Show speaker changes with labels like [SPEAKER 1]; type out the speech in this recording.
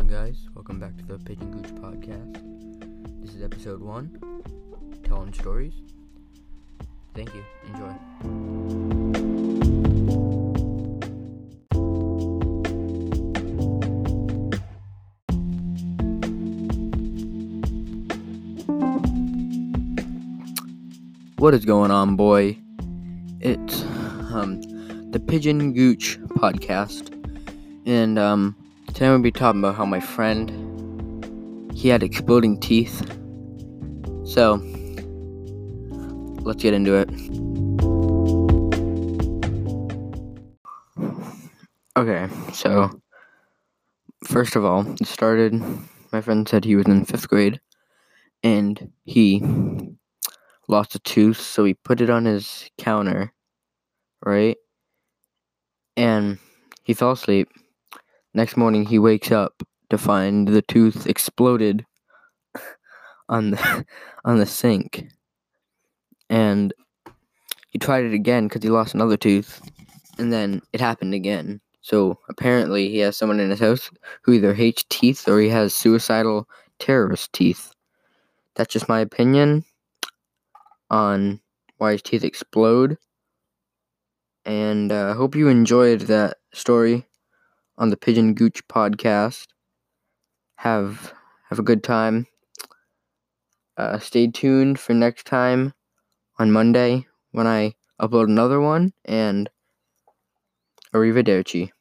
[SPEAKER 1] on, guys? Welcome back to the Pigeon Gooch podcast. This is episode 1, telling stories. Thank you. Enjoy. What is going on, boy? It's the Pigeon Gooch podcast, and today I'm going to be talking about how my friend, he had exploding teeth. So, let's get into it. Okay, so, first of all, it started, my friend said he was in 5th grade, and he lost a tooth, so he put it on his counter, right? And he fell asleep. Next morning, he wakes up to find the tooth exploded on the sink. And he tried it again because he lost another tooth, and then it happened again. So apparently he has someone in his house who either hates teeth or he has suicidal terrorist teeth. That's just my opinion on why his teeth explode. And I hope you enjoyed that story on the Pigeon Gooch podcast. Have a good time. Stay tuned for next time on Monday when I upload another one, and arrivederci.